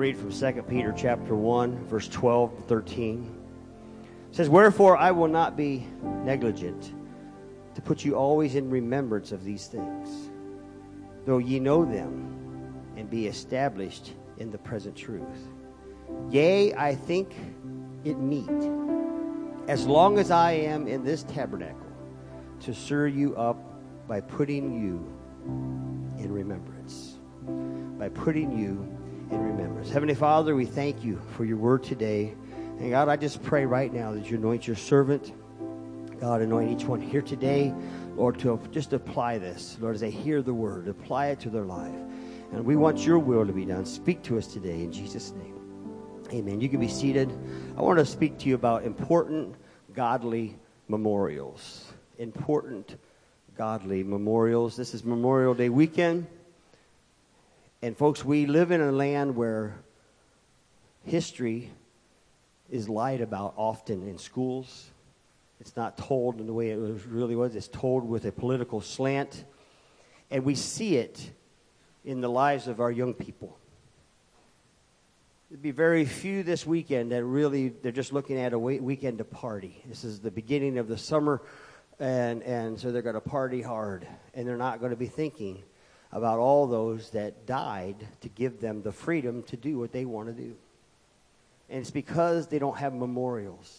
read from 2 Peter chapter 1, verse 12 and 13. It says, "Wherefore I will not be negligent to put you always in remembrance of these things, though ye know them, and be established in the present truth. Yea, I think it meet, as long as I am in this tabernacle, to stir you up by putting you in remembrance." By putting you in remembrance. Heavenly Father, we thank you for your word today. And God, I just pray right now that you anoint your servant. God, anoint each one here today, Lord, to just apply this. Lord, as they hear the word, apply it to their life. And we want your will to be done. Speak to us today in Jesus' name. Amen. You can be seated. I want to speak to you about important godly memorials. Important godly memorials. This is Memorial Day weekend. And folks, we live in a land where history is lied about often in schools. It's not told in the way it really was. It's told with a political slant. And we see it in the lives of our young people. There'd be very few this weekend that really, they're just looking at a weekend to party. This is the beginning of the summer, and so they're going to party hard. And they're not going to be thinking about all those that died to give them the freedom to do what they want to do. And it's because they don't have memorials.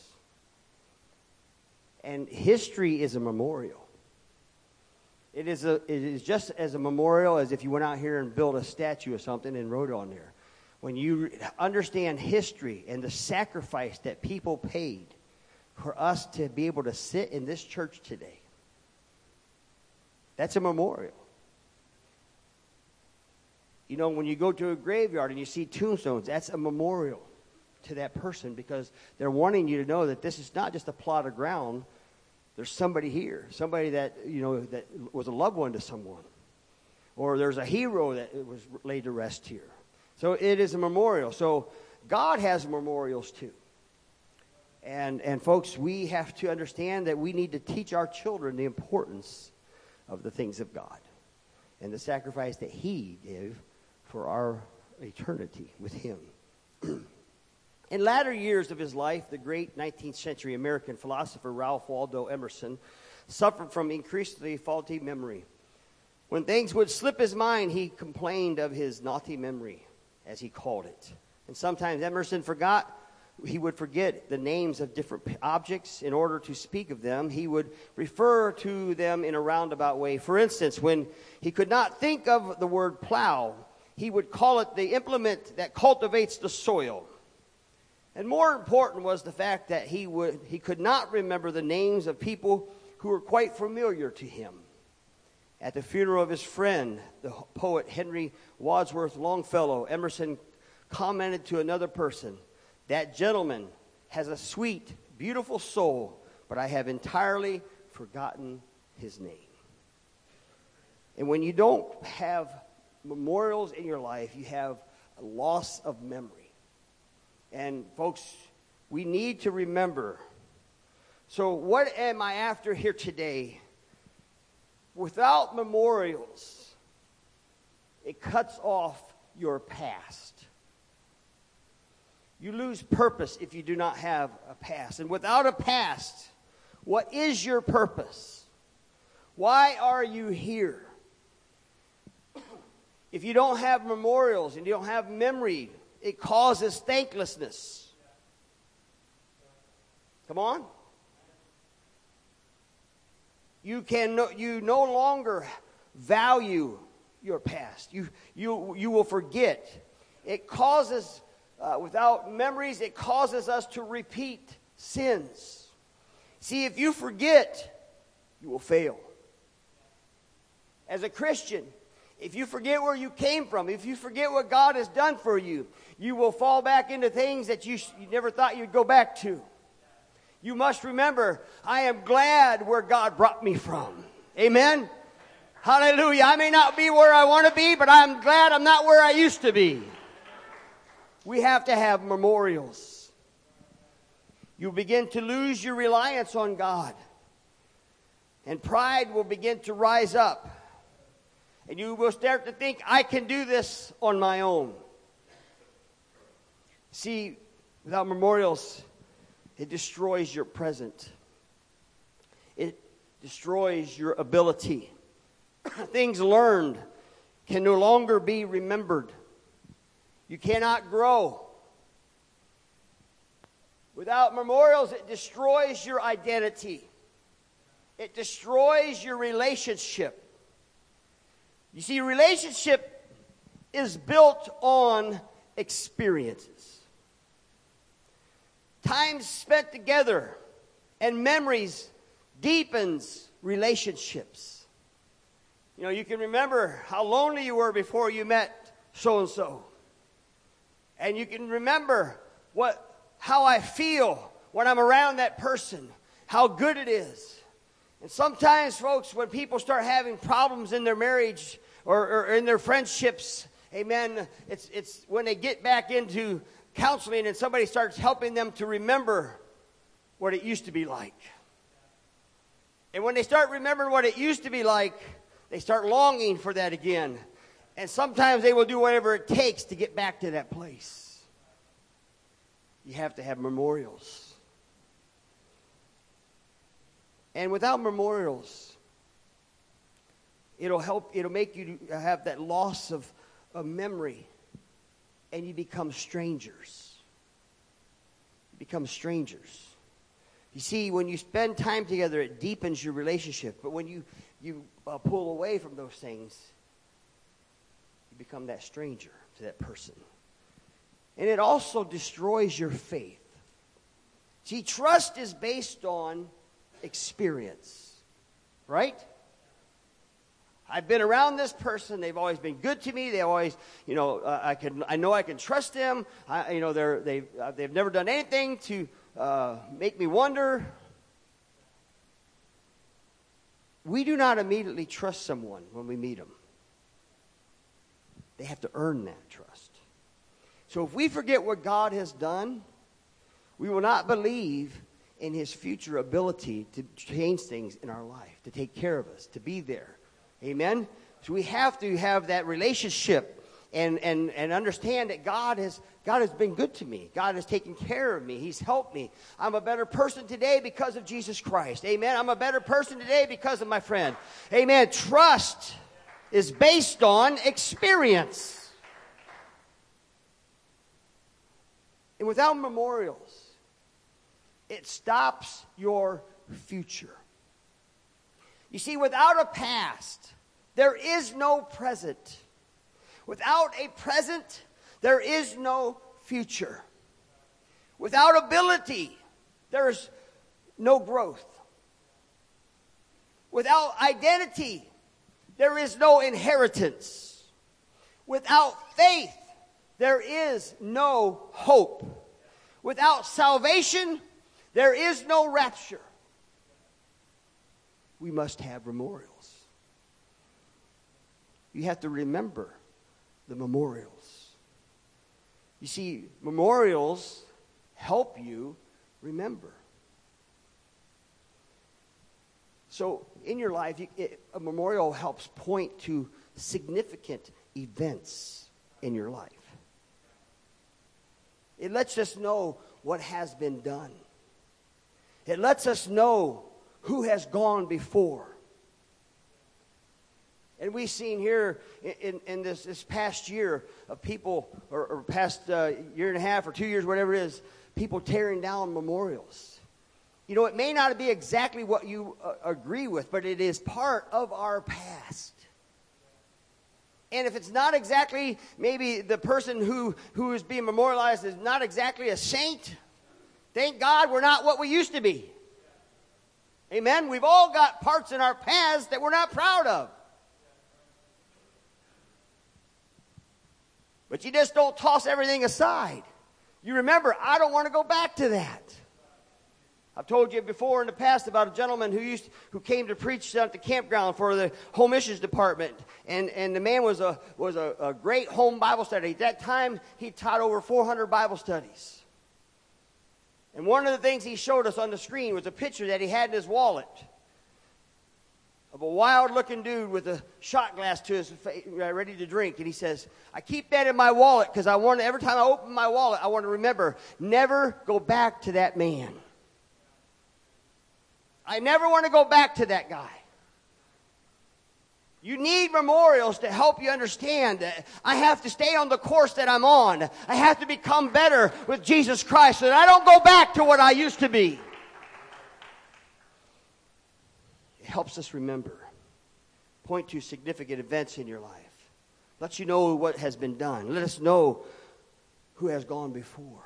And history is a memorial. It is just as a memorial as if you went out here and built a statue or something and wrote on there. When you understand history and the sacrifice that people paid for us to be able to sit in this church today, that's a memorial. You know, when you go to a graveyard and you see tombstones, that's a memorial to that person, because they're wanting you to know that this is not just a plot of ground. There's somebody here, somebody that, you know, that was a loved one to someone. Or there's a hero that was laid to rest here. So it is a memorial. So God has memorials too. And folks, we have to understand that we need to teach our children the importance of the things of God and the sacrifice that He gave for our eternity with Him. In latter years of his life, the great 19th century American philosopher Ralph Waldo Emerson suffered from increasingly faulty memory. When things would slip his mind, he complained of his naughty memory, as he called it. And sometimes Emerson he would forget the names of different objects. In order to speak of them, he would refer to them in a roundabout way. For instance, when he could not think of the word plow, he would call it the implement that cultivates the soil. And more important was the fact that he could not remember the names of people who were quite familiar to him. At the funeral of his friend, the poet Henry Wadsworth Longfellow, Emerson commented to another person, "That gentleman has a sweet, beautiful soul, but I have entirely forgotten his name." And when you don't have memorials in your life, you have a loss of memory. And folks, we need to remember. So what am I after here today? Without memorials, it cuts off your past. You lose purpose if you do not have a past. And without a past, what is your purpose? Why are you here? If you don't have memorials and you don't have memory, it causes thanklessness. Come on. You no longer value your past. You will forget. It causes, without memories, it causes us to repeat sins. See, if you forget, you will fail. As a Christian, if you forget where you came from, if you forget what God has done for you, you will fall back into things that you never thought you'd go back to. You must remember, I am glad where God brought me from. Amen? Hallelujah. I may not be where I want to be, but I'm glad I'm not where I used to be. We have to have memorials. You begin to lose your reliance on God. And pride will begin to rise up. And you will start to think, I can do this on my own. See, without memorials, it destroys your present. It destroys your ability. Things learned can no longer be remembered. You cannot grow. Without memorials, it destroys your identity. It destroys your relationship. You see, relationship is built on experiences. Time spent together and memories deepens relationships. You know, you can remember how lonely you were before you met so-and-so. And you can remember how I feel when I'm around that person, how good it is. And sometimes, folks, when people start having problems in their marriage or in their friendships, amen, it's when they get back into counseling and somebody starts helping them to remember what it used to be like. And when they start remembering what it used to be like, they start longing for that again. And sometimes they will do whatever it takes to get back to that place. You have to have memorials. And without memorials, it'll make you have that loss of memory, and you become strangers. You become strangers. You see, when you spend time together, it deepens your relationship. But when you pull away from those things, you become that stranger to that person. And it also destroys your faith. See, trust is based on experience, right? I've been around this person. They've always been good to me. They always, I know I can trust them. They've never done anything to make me wonder. We do not immediately trust someone when we meet them. They have to earn that trust. So if we forget what God has done, we will not believe in his future ability to change things in our life, to take care of us, to be there. Amen? So we have to have that relationship and understand that God has been good to me. God has taken care of me. He's helped me. I'm a better person today because of Jesus Christ. Amen? I'm a better person today because of my friend. Amen? Trust is based on experience. And without memorials, it stops your future. You see, without a past, there is no present. Without a present, there is no future. Without ability, there is no growth. Without identity, there is no inheritance. Without faith, there is no hope. Without salvation, there is no rapture. We must have memorials. You have to remember the memorials. You see, memorials help you remember. So in your life, a memorial helps point to significant events in your life. It lets us know what has been done. It lets us know who has gone before. And we've seen here in this past year of people, or past year and a half or 2 years, whatever it is, people tearing down memorials. You know, it may not be exactly what you agree with, but it is part of our past. And if it's not exactly, maybe the person who is being memorialized is not exactly a saint, thank God we're not what we used to be. Amen? We've all got parts in our past that we're not proud of. But you just don't toss everything aside. You remember, I don't want to go back to that. I've told you before in the past about a gentleman who came to preach at the campground for the home missions department, and the man was a great home Bible study. At that time, he taught over 400 Bible studies. And one of the things he showed us on the screen was a picture that he had in his wallet of a wild-looking dude with a shot glass to his face, ready to drink. And he says, I keep that in my wallet because every time I open my wallet, I want to remember, never go back to that man. I never want to go back to that guy. You need memorials to help you understand that I have to stay on the course that I'm on. I have to become better with Jesus Christ so that I don't go back to what I used to be. It helps us remember. Point to significant events in your life. Let you know what has been done. Let us know who has gone before.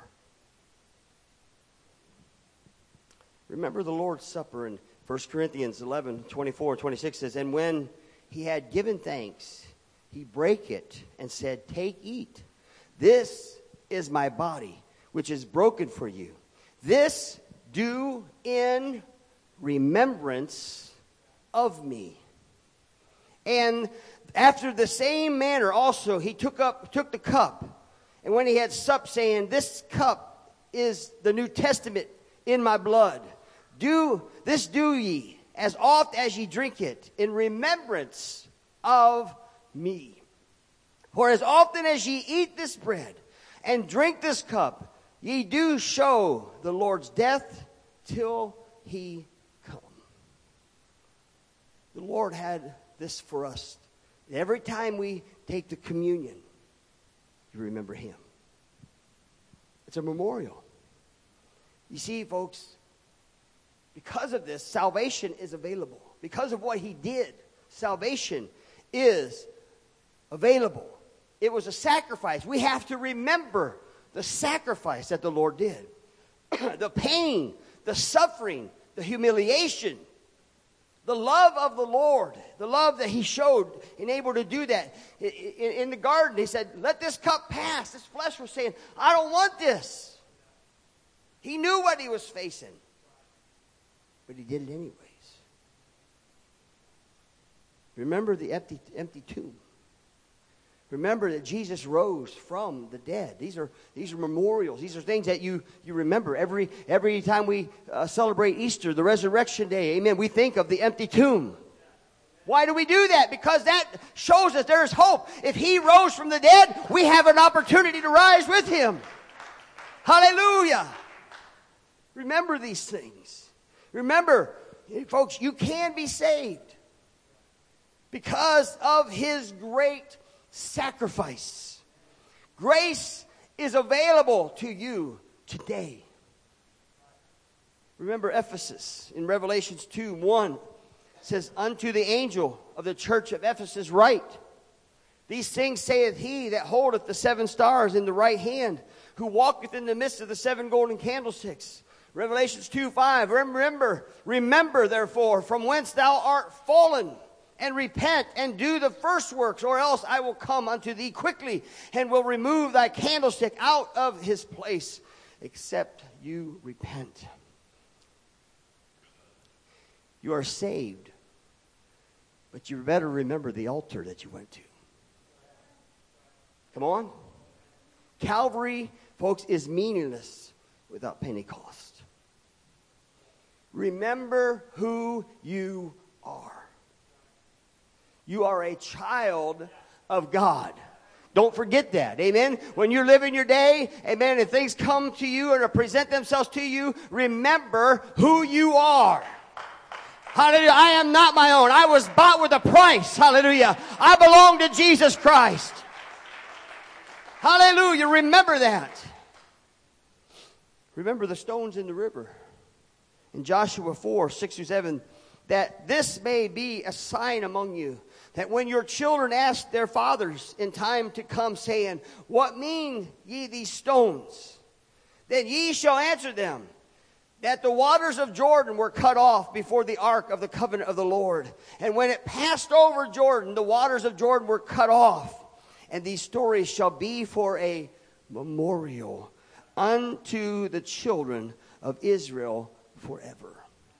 Remember the Lord's Supper in 1 Corinthians 11, 24 and 26 says, and when he had given thanks, he brake it and said, take, eat. This is my body, which is broken for you. This do in remembrance of me. And after the same manner also he took the cup, and when he had supped, saying, this cup is the New Testament in my blood. Do ye, as oft as ye drink it, in remembrance of me. For as often as ye eat this bread and drink this cup, ye do show the Lord's death till he come. The Lord had this for us. Every time we take the communion, you remember him. It's a memorial. You see, folks, because of this, salvation is available. Because of what he did, salvation is available. It was a sacrifice. We have to remember the sacrifice that the Lord did. The pain, the suffering, the humiliation, the love of the Lord, the love that he showed in able to do that. In the garden, he said, let this cup pass. This flesh was saying, I don't want this. He knew what he was facing. But he did it anyways. Remember the empty tomb. Remember that Jesus rose from the dead. These are memorials. These are things that you remember. Every time we celebrate Easter, the resurrection day, amen, we think of the empty tomb. Why do we do that? Because that shows us there is hope. If he rose from the dead, we have an opportunity to rise with him. Hallelujah. Remember these things. Remember, folks, you can be saved because of his great sacrifice. Grace is available to you today. Remember Ephesus in Revelations 2:1 says, unto the angel of the church of Ephesus write, these things saith he that holdeth the 7 stars in the right hand, who walketh in the midst of the 7 golden candlesticks. Revelations 2:5, remember therefore from whence thou art fallen, and repent and do the first works, or else I will come unto thee quickly and will remove thy candlestick out of his place, except you repent. You are saved, but you better remember the altar that you went to. Come on. Calvary, folks, is meaningless without Pentecost. Remember who you are. You are a child of God. Don't forget that. Amen. When you're living your day, amen, and things come to you or present themselves to you, remember who you are. Hallelujah. I am not my own. I was bought with a price. Hallelujah. I belong to Jesus Christ. Hallelujah. Remember that. Remember the stones in the river. In Joshua 4:6-7, that this may be a sign among you, that when your children ask their fathers in time to come, saying, what mean ye these stones? Then ye shall answer them, that the waters of Jordan were cut off before the ark of the covenant of the Lord. And when it passed over Jordan, the waters of Jordan were cut off. And these stories shall be for a memorial unto the children of Israel forever.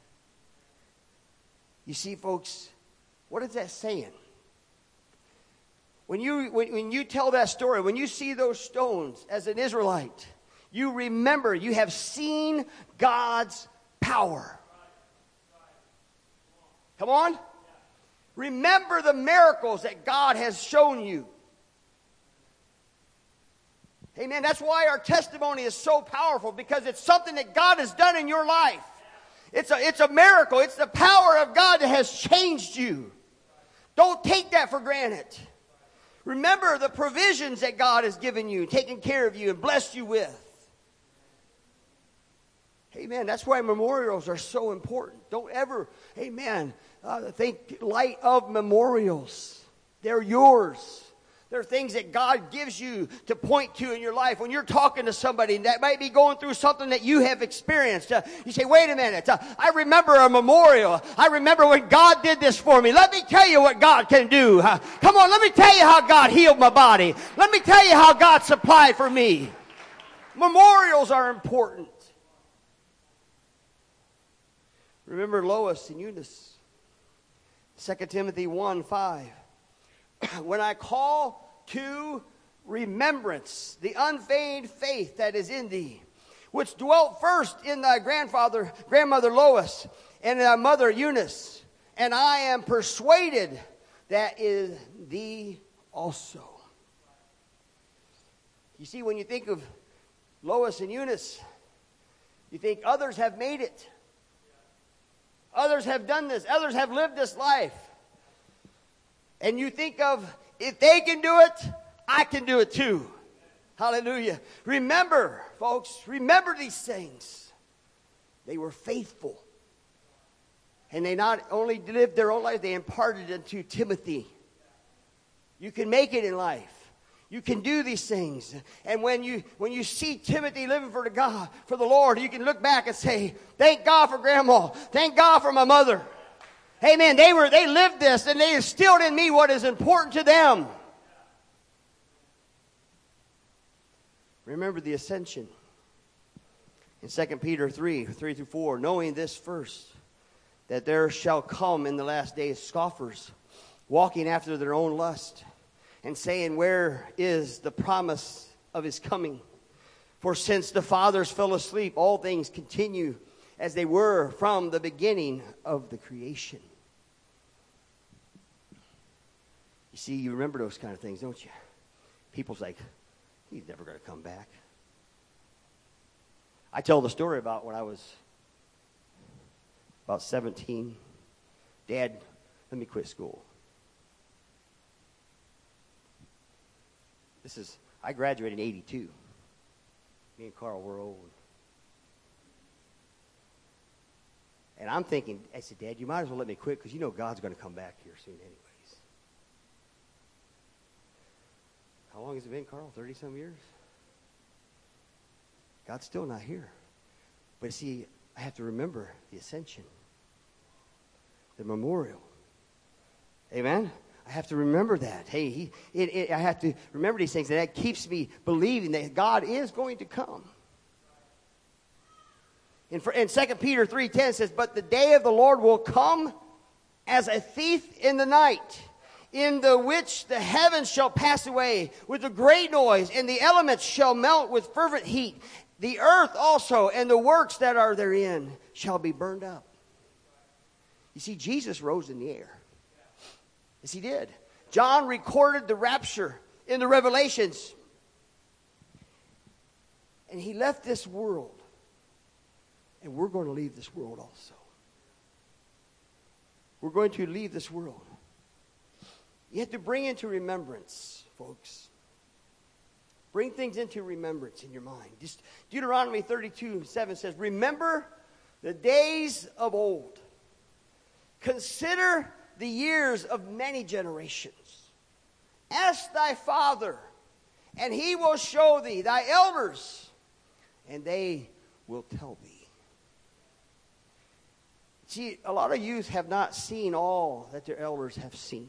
You see, folks, what is that saying? When you tell that story, when you see those stones as an Israelite, you remember you have seen God's power. Come on. Remember the miracles that God has shown you. Amen. That's why our testimony is so powerful, because it's something that God has done in your life. It's a miracle. It's the power of God that has changed you. Don't take that for granted. Remember the provisions that God has given you, taken care of you, and blessed you with. Amen. That's why memorials are so important. Don't ever, amen, think light of memorials. They're yours. They're things that God gives you to point to in your life. When you're talking to somebody that might be going through something that you have experienced, you say, wait a minute, I remember a memorial. I remember when God did this for me. Let me tell you what God can do. Come on, let me tell you how God healed my body. Let me tell you how God supplied for me. Memorials are important. Remember Lois and Eunice. 2 Timothy 1:5. When I call to remembrance the unfeigned faith that is in thee, which dwelt first in thy grandmother Lois, and thy mother Eunice, and I am persuaded that is thee also. You see, when you think of Lois and Eunice, you think others have made it. Others have done this. Others have lived this life. And you think of, if they can do it, I can do it too. Hallelujah. Remember, folks, remember these things. They were faithful. And they not only lived their own life, they imparted it to Timothy. You can make it in life. You can do these things. And when you see Timothy living for the Lord, you can look back and say, thank God for Grandma. Thank God for my mother. Amen. They lived this, and they instilled in me what is important to them. Remember the ascension. In 2 Peter 3:3-4, knowing this first, that there shall come in the last days scoffers, walking after their own lust, and saying, where is the promise of his coming? For since the fathers fell asleep, all things continue as they were from the beginning of the creation. You see, you remember those kind of things, don't you? People's like, he's never going to come back. I tell the story about when I was about 17. Dad, let me quit school. I graduated in 82. Me and Carl were old. And I'm thinking, I said, Dad, you might as well let me quit, because you know God's going to come back here soon anyways. How long has it been, Carl? 30-some years? God's still not here. But see, I have to remember the ascension, the memorial. Amen? I have to remember that. Hey, I have to remember these things, and that keeps me believing that God is going to come. In 2 Peter 3:10 it says, but the day of the Lord will come as a thief in the night, in the which the heavens shall pass away with a great noise, and the elements shall melt with fervent heat. The earth also and the works that are therein shall be burned up. You see, Jesus rose in the air. Yes, he did. John recorded the rapture in the Revelations. And he left this world. And we're going to leave this world also. We're going to leave this world. You have to bring into remembrance, folks. Bring things into remembrance in your mind. Just Deuteronomy 32:7 says, remember the days of old. Consider the years of many generations. Ask thy father, and he will show thee, thy elders, and they will tell thee. See, a lot of youth have not seen all that their elders have seen.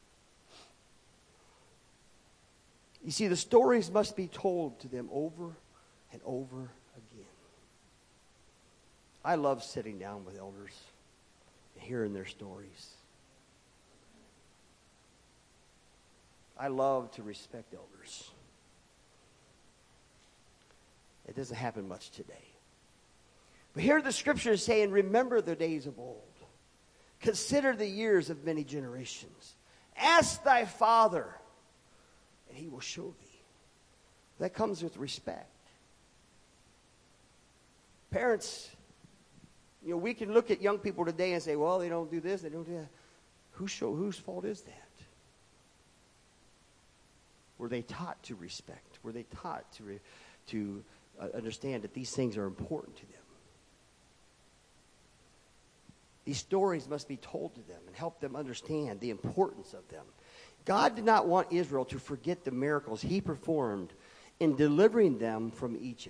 You see, the stories must be told to them over and over again. I love sitting down with elders and hearing their stories. I love to respect elders. It doesn't happen much today. But here the scripture is saying, remember the days of old. Consider the years of many generations. Ask thy father, and he will show thee. That comes with respect. Parents, we can look at young people today and say, well, they don't do this, they don't do that. Whose fault is that? Were they taught to respect? Were they taught to understand that these things are important to them? These stories must be told to them and help them understand the importance of them. God did not want Israel to forget the miracles he performed in delivering them from Egypt.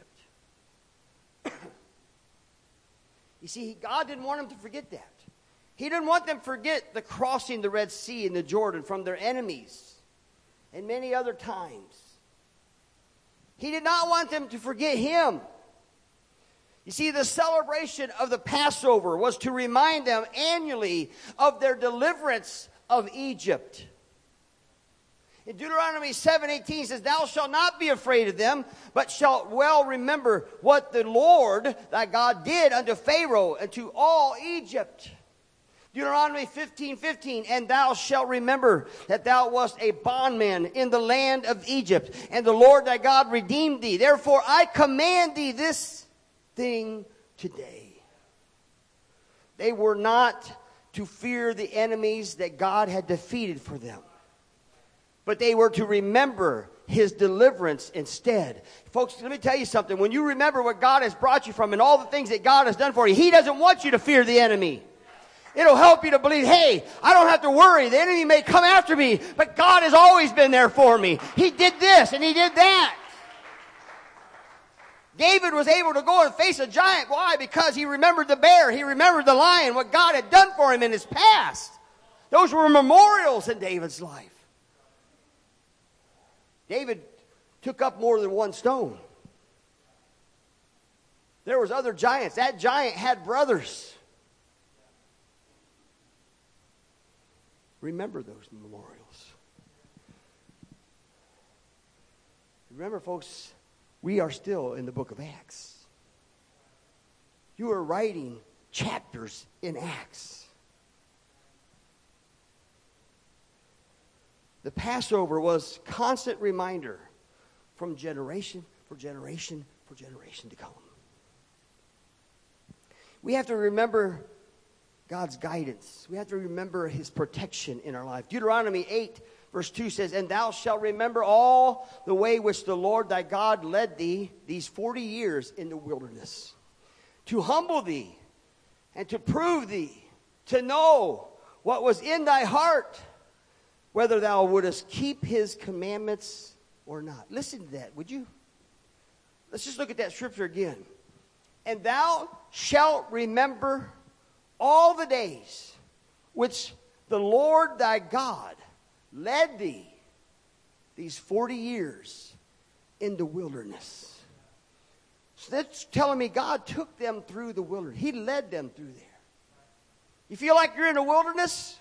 You see, God didn't want them to forget that. He didn't want them to forget the crossing the Red Sea and the Jordan from their enemies and many other times. He did not want them to forget him. You see, the celebration of the Passover was to remind them annually of their deliverance of Egypt. In Deuteronomy 7:18 says, thou shalt not be afraid of them, but shalt well remember what the Lord thy God did unto Pharaoh and to all Egypt. Deuteronomy 15:15, and thou shalt remember that thou wast a bondman in the land of Egypt, and the Lord thy God redeemed thee. Therefore I command thee this thing today. They were not to fear the enemies that God had defeated for them, but they were to remember his deliverance instead. Folks, let me tell you something. When you remember what God has brought you from and all the things that God has done for you, he doesn't want you to fear the enemy. It'll help you to believe, hey, I don't have to worry. The enemy may come after me, but God has always been there for me. He did this and he did that. David was able to go and face a giant. Why? Because he remembered the bear. He remembered the lion, what God had done for him in his past. Those were memorials in David's life. David took up more than one stone. There was other giants. That giant had brothers. Remember those memorials. Remember, folks, we are still in the book of Acts. You are writing chapters in Acts. The Passover was a constant reminder from generation for generation for generation to come. We have to remember God's guidance. We have to remember his protection in our life. Deuteronomy 8 verse 2 says, and thou shalt remember all the way which the Lord thy God led thee these 40 years in the wilderness, to humble thee and to prove thee, to know what was in thy heart, whether thou wouldest keep his commandments or not. Listen to that, would you? Let's just look at that scripture again. And thou shalt remember all the days which the Lord thy God led thee these 40 years in the wilderness. So that's telling me God took them through the wilderness. He led them through there. You feel like you're in the wilderness?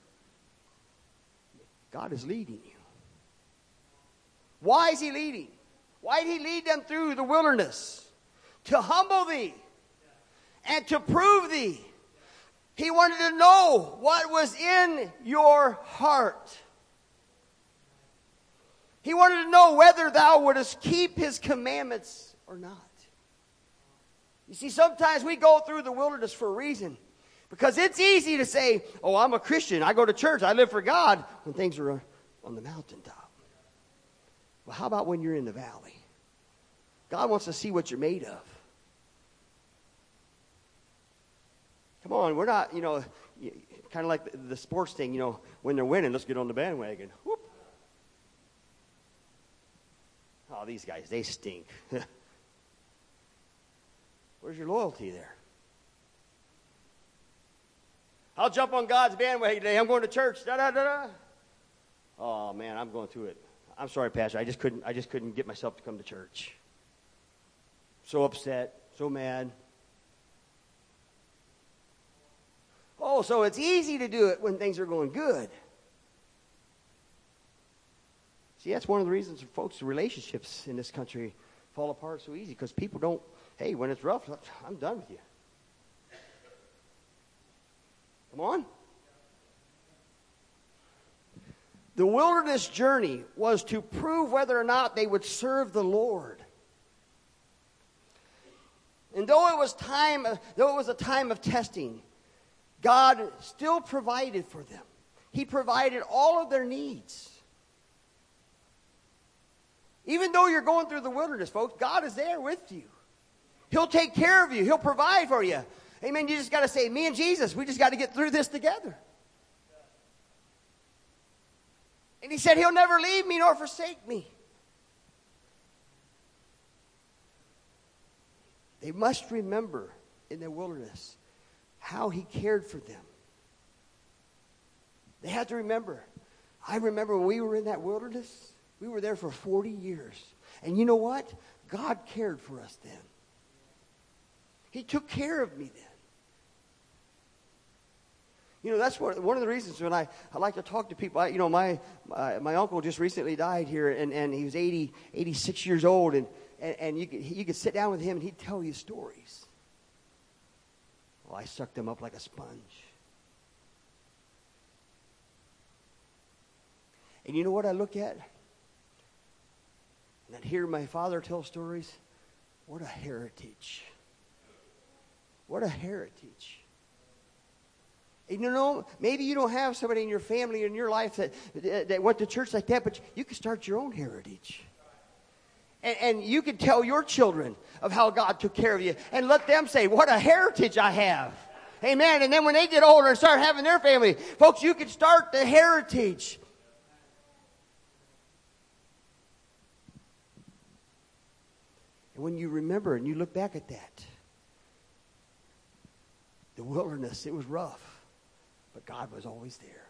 God is leading you. Why is he leading? Why did he lead them through the wilderness? To humble thee and to prove thee. He wanted to know what was in your heart. He wanted to know whether thou wouldest keep his commandments or not. You see, sometimes we go through the wilderness for a reason. Because it's easy to say, oh, I'm a Christian. I go to church. I live for God when things are on the mountaintop. Well, how about when you're in the valley? God wants to see what you're made of. Come on, we're not, kind of like the sports thing, when they're winning, let's get on the bandwagon. Whoop. Oh, these guys, they stink. Where's your loyalty there? I'll jump on God's bandwagon today. I'm going to church. Da, da, da, da. Oh, man, I'm going through it. I'm sorry, Pastor. I just couldn't get myself to come to church. So upset, so mad. Oh, so it's easy to do it when things are going good. See, that's one of the reasons folks' relationships in this country fall apart so easy, because people don't, hey, when it's rough, I'm done with you. Come on. The wilderness journey was to prove whether or not they would serve the Lord. And though it was a time of testing, God still provided for them. He provided all of their needs. Even though you're going through the wilderness, folks, God is there with you. He'll take care of you. He'll provide for you. Amen. You just got to say, me and Jesus, we just got to get through this together. And he said, he'll never leave me nor forsake me. They must remember in their wilderness how he cared for them. They had to remember. I remember when we were in that wilderness, we were there for 40 years. And you know what? God cared for us then. He took care of me then. You know, that's one of the reasons when I like to talk to people. My uncle just recently died here, and he was 86 years old, and you could sit down with him, and he'd tell you stories. Well, I sucked them up like a sponge. And you know what I look at? And I'd hear my father tell stories. What a heritage. What a heritage. And you know, maybe you don't have somebody in your family, in your life that went to church like that, but you can start your own heritage. And you can tell your children of how God took care of you and let them say, what a heritage I have. Amen. And then when they get older and start having their family, folks, you can start the heritage. And when you remember and you look back at that, the wilderness, it was rough, but God was always there.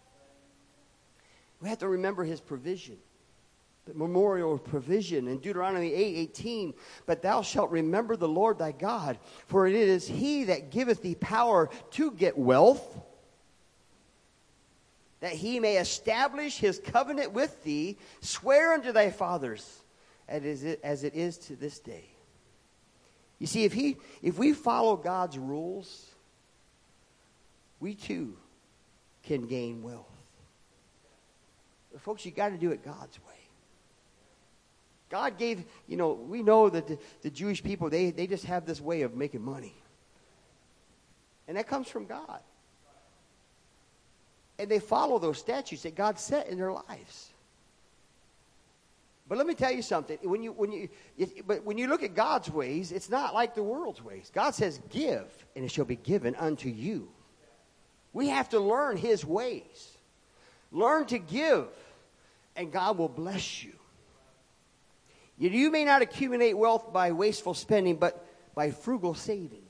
We have to remember his provision. The memorial provision in Deuteronomy 8:18. But thou shalt remember the Lord thy God, for it is he that giveth thee power to get wealth, that he may establish his covenant with thee, swear unto thy fathers, as it is to this day. You see, if we follow God's rules, we too can gain wealth. But folks, you got to do it God's way. God gave, we know that the Jewish people, they just have this way of making money. And that comes from God. And they follow those statutes that God set in their lives. But let me tell you something. When you look at God's ways, it's not like the world's ways. God says, give, and it shall be given unto you. We have to learn his ways. Learn to give, and God will bless you. You may not accumulate wealth by wasteful spending, but by frugal saving.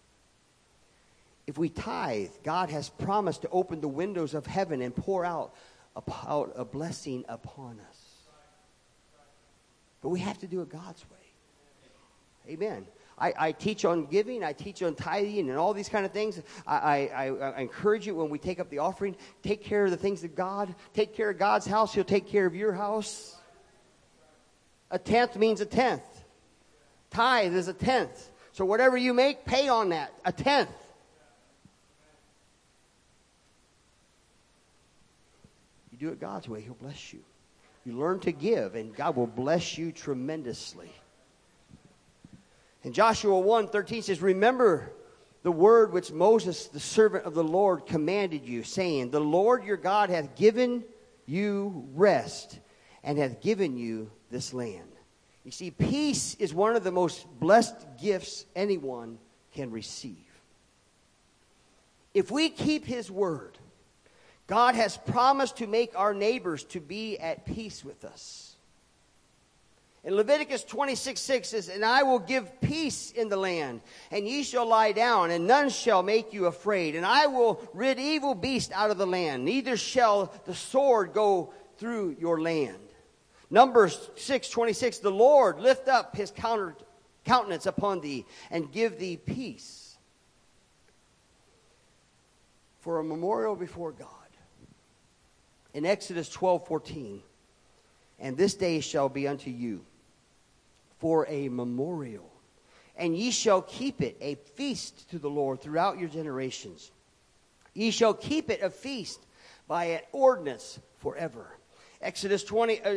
If we tithe, God has promised to open the windows of heaven and pour out a blessing upon us. But we have to do it God's way. Amen. I teach on giving. I teach on tithing and all these kind of things. I encourage you when we take up the offering, take care of the things of God. Take care of God's house. He'll take care of your house. A tenth means a tenth. Tithe is a tenth. So whatever you make, pay on that. A tenth. You do it God's way, he'll bless you. You learn to give, and God will bless you tremendously. And Joshua 1:13 says, remember the word which Moses, the servant of the Lord, commanded you, saying, the Lord your God hath given you rest, and hath given you this land. You see, peace is one of the most blessed gifts anyone can receive. If we keep his word, God has promised to make our neighbors to be at peace with us. In Leviticus 26:6 says, and I will give peace in the land, and ye shall lie down, and none shall make you afraid. And I will rid evil beasts out of the land, neither shall the sword go through your land. Numbers 6:26, the Lord lift up his countenance upon thee, and give thee peace. For a memorial before God. In Exodus 12:14, and this day shall be unto you for a memorial, and ye shall keep it a feast to the Lord throughout your generations. Ye shall keep it a feast by an ordinance forever. Exodus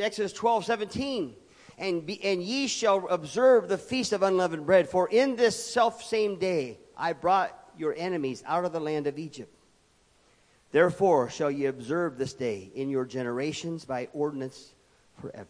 12:17. And ye shall observe the feast of unleavened bread, for in this selfsame day I brought your enemies out of the land of Egypt. Therefore shall ye observe this day in your generations by ordinance forever.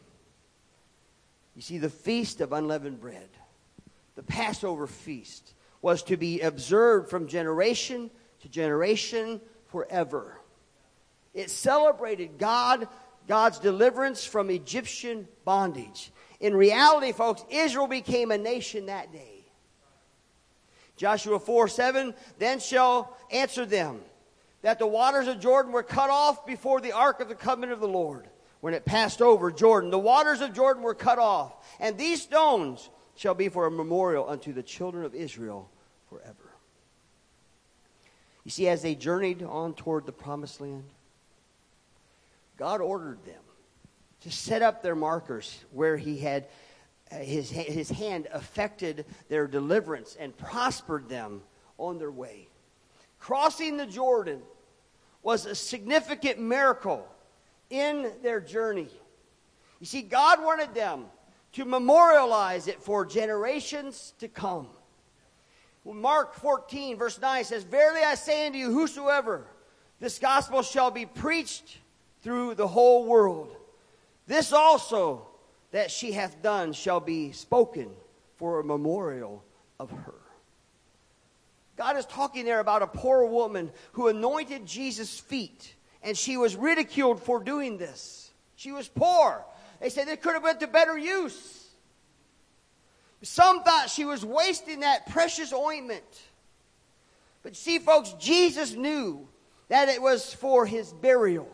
You see, the feast of unleavened bread, the Passover feast, was to be observed from generation to generation forever. It celebrated God's deliverance from Egyptian bondage. In reality, folks, Israel became a nation that day. Joshua 4:7, then shall answer them that the waters of Jordan were cut off before the ark of the covenant of the Lord. When it passed over Jordan, the waters of Jordan were cut off. And these stones shall be for a memorial unto the children of Israel forever. You see, as they journeyed on toward the promised land, God ordered them to set up their markers where he had his hand affected their deliverance and prospered them on their way. Crossing the Jordan was a significant miracle in their journey. You see, God wanted them to memorialize it for generations to come. Mark 14, verse 9 says, verily I say unto you, whosoever this gospel shall be preached through the whole world, this also that she hath done shall be spoken for a memorial of her. God is talking there about a poor woman who anointed Jesus' feet, and she was ridiculed for doing this. She was poor. They said it could have went to better use. Some thought she was wasting that precious ointment. But see, folks, Jesus knew that it was for his burial.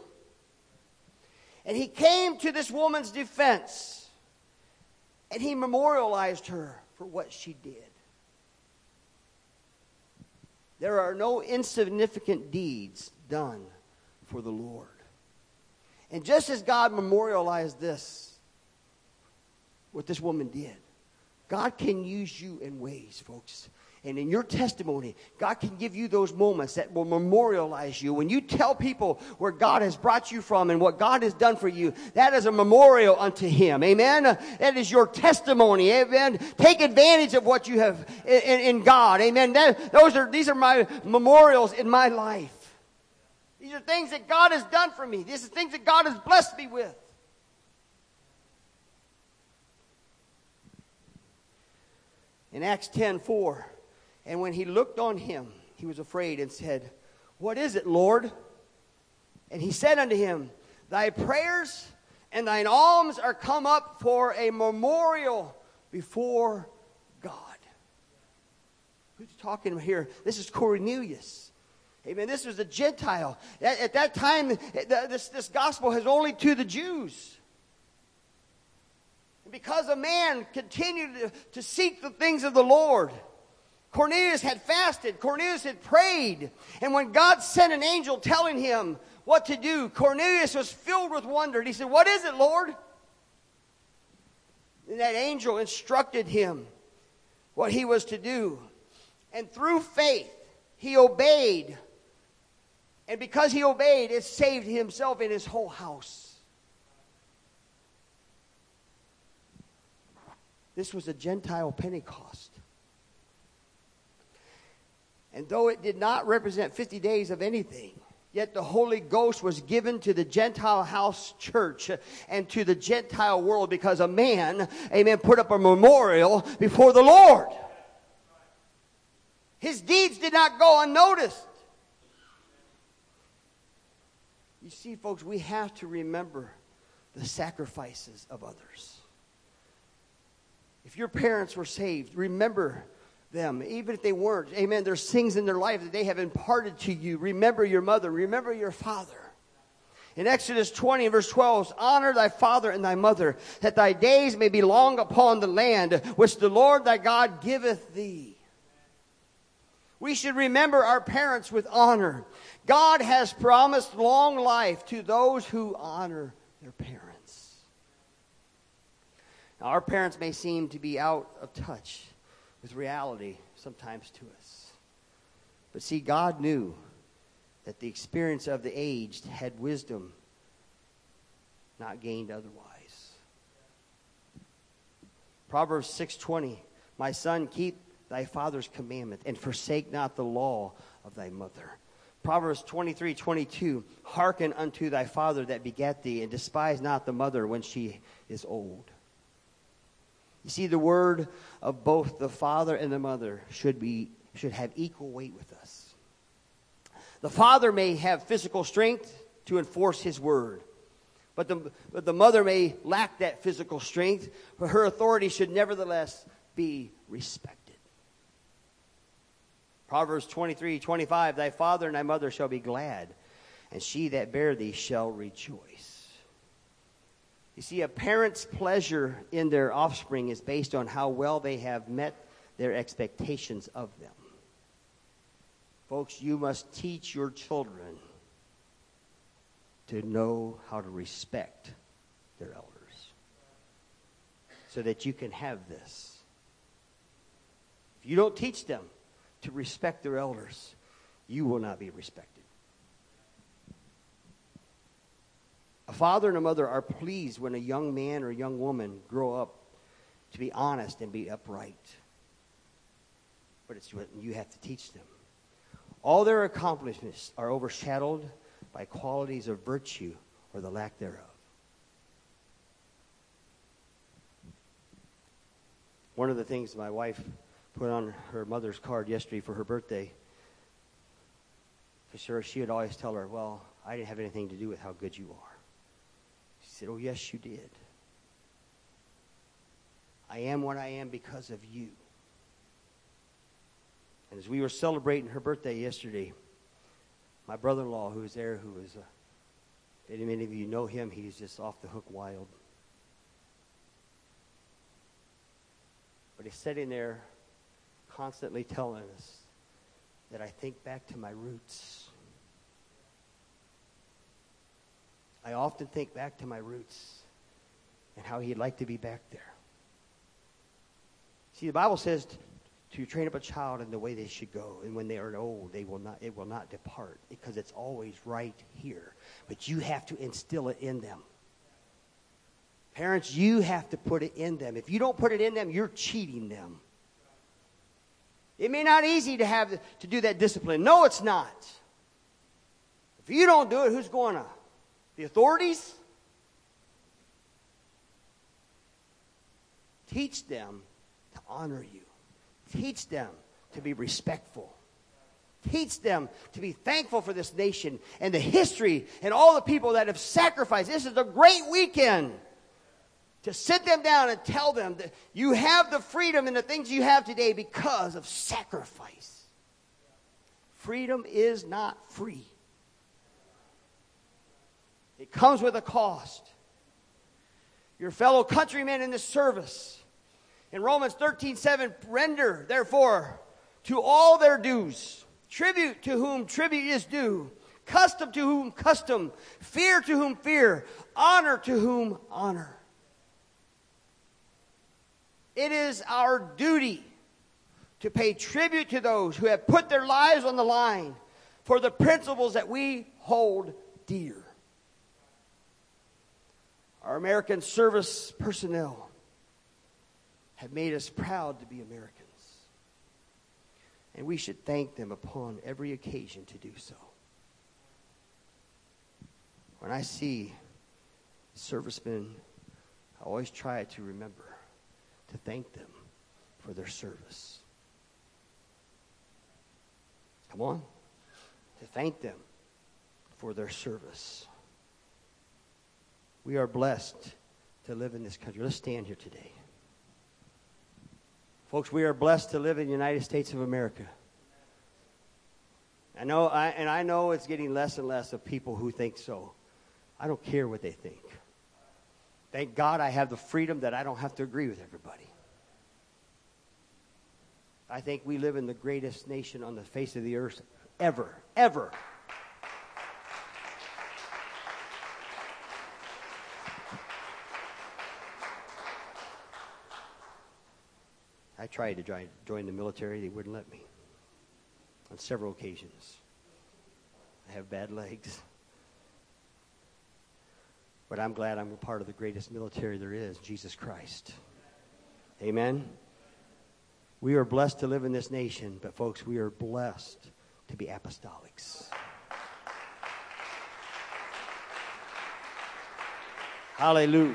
And he came to this woman's defense, and he memorialized her for what she did. There are no insignificant deeds done for the Lord. And just as God memorialized this, what this woman did, God can use you in ways, folks. And in your testimony, God can give you those moments that will memorialize you. When you tell people where God has brought you from and what God has done for you, that is a memorial unto him. Amen? That is your testimony. Amen? Take advantage of what you have in God. Amen? These are my memorials in my life. These are things that God has done for me. These are things that God has blessed me with. In Acts 10:4, and when he looked on him, he was afraid and said, what is it, Lord? And he said unto him, thy prayers and thine alms are come up for a memorial before God. Who's talking here? This is Cornelius. Amen. This was a Gentile. At that time, this gospel is only to the Jews. Because a man continued to seek the things of the Lord, Cornelius had fasted. Cornelius had prayed. And when God sent an angel telling him what to do, Cornelius was filled with wonder. And he said, what is it, Lord? And that angel instructed him what he was to do. And through faith, he obeyed. And because he obeyed, it saved himself and his whole house. This was a Gentile Pentecost. And though it did not represent 50 days of anything, yet the Holy Ghost was given to the Gentile house church and to the Gentile world because a man, amen, put up a memorial before the Lord. His deeds did not go unnoticed. You see, folks, we have to remember the sacrifices of others. If your parents were saved, remember them. Even if they weren't, amen, there's things in their life that they have imparted to you. Remember your mother. Remember your father. In Exodus 20 verse 12, honor thy father and thy mother, that thy days may be long upon the land which the Lord thy God giveth thee. We should remember our parents with honor. God has promised long life to those who honor their parents. Now, our parents may seem to be out of touch with reality sometimes to us. But see, God knew that the experience of the aged had wisdom not gained otherwise. Proverbs 6:20, my son, keep thy father's commandment, and forsake not the law of thy mother. Proverbs 23:22, hearken unto thy father that begat thee, and despise not the mother when she is old. You see, the word of both the father and the mother should have equal weight with us. The father may have physical strength to enforce his word, but the mother may lack that physical strength, but her authority should nevertheless be respected. Proverbs 23:25, thy father and thy mother shall be glad, and she that bare thee shall rejoice. You see, a parent's pleasure in their offspring is based on how well they have met their expectations of them. Folks, you must teach your children to know how to respect their elders so that you can have this. If you don't teach them to respect their elders, you will not be respected. A father and a mother are pleased when a young man or a young woman grow up to be honest and be upright. But it's what you have to teach them. All their accomplishments are overshadowed by qualities of virtue or the lack thereof. One of the things my wife put on her mother's card yesterday for her birthday, for sure, she would always tell her, well, I didn't have anything to do with how good you are. She said, oh, yes, you did. I am what I am because of you. And as we were celebrating her birthday yesterday, my brother-in-law, who was there, who was, if many of you know him, he's just off the hook wild. But he's sitting there constantly telling us that I think back to my roots. I often think back to my roots and how he'd like to be back there. See, the Bible says to train up a child in the way they should go, and when they are old, it will not depart, because it's always right here. But you have to instill it in them. Parents, you have to put it in them. If you don't put it in them, you're cheating them. It may not be easy to do that discipline. No, it's not. If you don't do it, who's going to? The authorities? Teach them to honor you. Teach them to be respectful. Teach them to be thankful for this nation and the history and all the people that have sacrificed. This is a great weekend to sit them down and tell them that you have the freedom and the things you have today because of sacrifice. Freedom is not free. It comes with a cost. Your fellow countrymen in the service. In Romans 13:7, render, therefore, to all their dues, tribute to whom tribute is due, custom to whom custom, fear to whom fear, honor to whom honor. It is our duty to pay tribute to those who have put their lives on the line for the principles that we hold dear. Our American service personnel have made us proud to be Americans. And we should thank them upon every occasion to do so. When I see servicemen, I always try to remember to thank them for their service. Come on. To thank them for their service. We are blessed to live in this country. Let's stand here today. Folks, we are blessed to live in the United States of America. I know it's getting less and less of people who think so. I don't care what they think. Thank God I have the freedom that I don't have to agree with everybody. I think we live in the greatest nation on the face of the earth ever. I tried to join the military. They wouldn't let me on several occasions. I have bad legs. But I'm glad I'm a part of the greatest military there is, Jesus Christ. Amen? We are blessed to live in this nation, but folks, we are blessed to be apostolics. Hallelujah.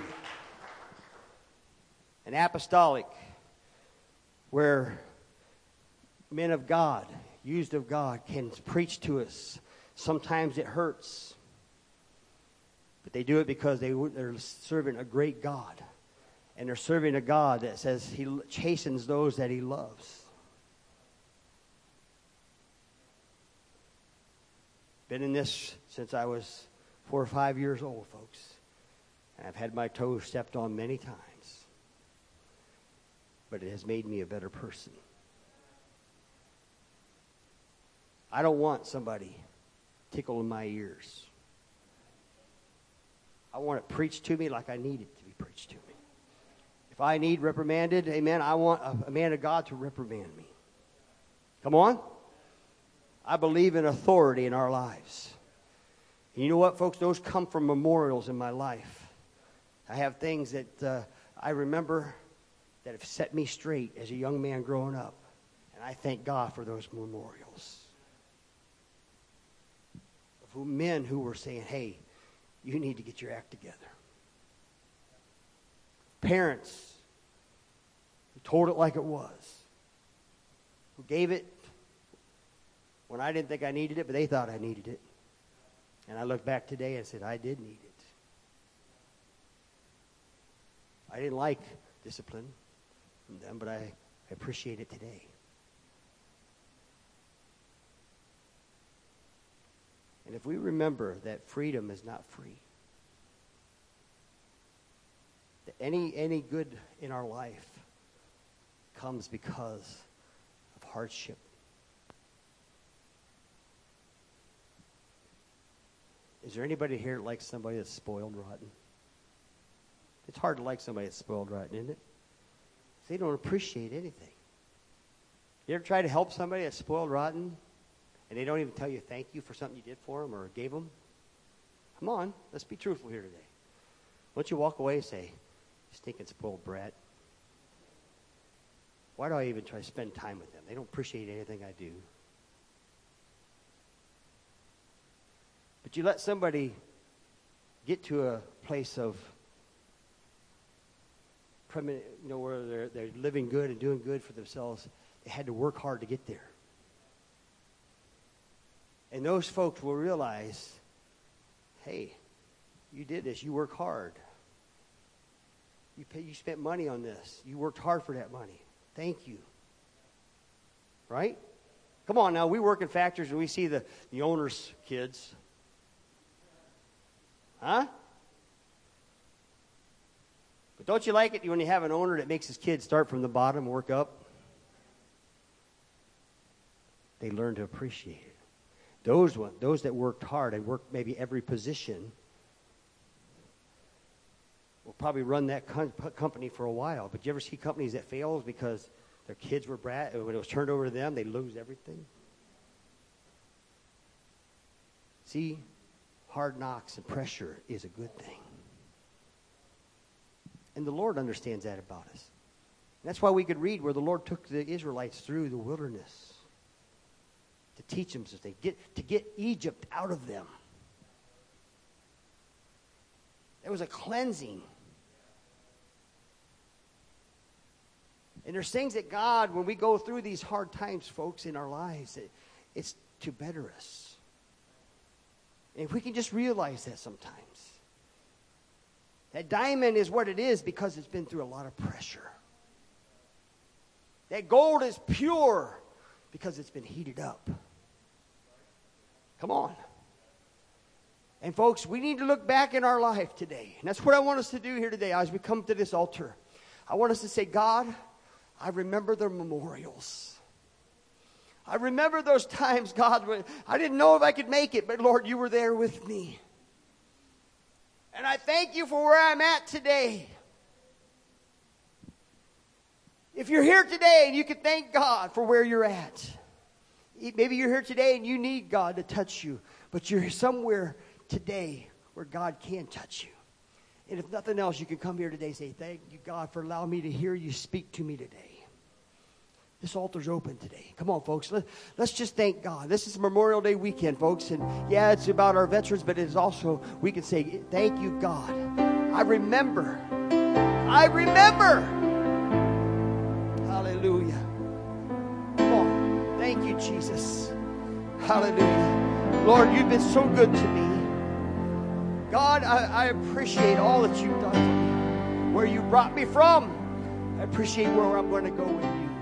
An apostolic where men of God, used of God, can preach to us. Sometimes it hurts. But they do it because they're serving a great God. And they're serving a God that says he chastens those that he loves. Been in this since I was 4 or 5 years old, folks. And I've had my toes stepped on many times. But it has made me a better person. I don't want somebody tickling my ears. I want it preached to me like I need it to be preached to me. If I need reprimanded, amen, I want a man of God to reprimand me. Come on. I believe in authority in our lives. And you know what, folks? Those come from memorials in my life. I have things that I remember that have set me straight as a young man growing up. And I thank God for those memorials. Of men who were saying, hey, you need to get your act together. Parents who told it like it was. Who gave it when I didn't think I needed it, but they thought I needed it. And I look back today and said, I did need it. I didn't like discipline from them, but I appreciate it today. And if we remember that freedom is not free, that any good in our life comes because of hardship. Is there anybody here that likes somebody that's spoiled rotten? It's hard to like somebody that's spoiled rotten, isn't it? They don't appreciate anything. You ever try to help somebody that's spoiled rotten, and they don't even tell you thank you for something you did for them or gave them? Come on, let's be truthful here today. Why don't you walk away and say, stinking spoiled brat. Why do I even try to spend time with them? They don't appreciate anything I do. But you let somebody get to a place of, where they're living good and doing good for themselves. They had to work hard to get there. And those folks will realize, hey, you did this. You worked hard. You spent money on this. You worked hard for that money. Thank you. Right? Come on now. We work in factories and we see the owner's kids. Huh? But don't you like it when you have an owner that makes his kids start from the bottom, work up? They learn to appreciate it. Those that worked hard and worked maybe every position will probably run that company for a while. But you ever see companies that fail because their kids were brat, when it was turned over to them, they lose everything? See, hard knocks and pressure is a good thing. And the Lord understands that about us. And that's why we could read where the Lord took the Israelites through the wilderness to teach them something, to get Egypt out of them. There was a cleansing. And there's things that God, when we go through these hard times, folks, in our lives, it's to better us. And if we can just realize that sometimes. That diamond is what it is because it's been through a lot of pressure. That gold is pure because it's been heated up. Come on. And folks, we need to look back in our life today. And that's what I want us to do here today as we come to this altar. I want us to say, God, I remember the memorials. I remember those times, God, when I didn't know if I could make it, but Lord, you were there with me. And I thank you for where I'm at today. If you're here today and you can thank God for where you're at, Maybe you're here today and you need God to touch you, but you're somewhere today where God can touch you. And if nothing else, you can come here today and say, thank you, God, for allowing me to hear you speak to me today. This altar's open today. Come on, folks. Let's just thank God. This is Memorial Day weekend, folks. And yeah, it's about our veterans, but it's also, we can say, thank you, God. I remember. Hallelujah. Come on. Thank you, Jesus. Hallelujah. Lord, you've been so good to me. God, I appreciate all that you've done for me. Where you brought me from. I appreciate where I'm going to go with you.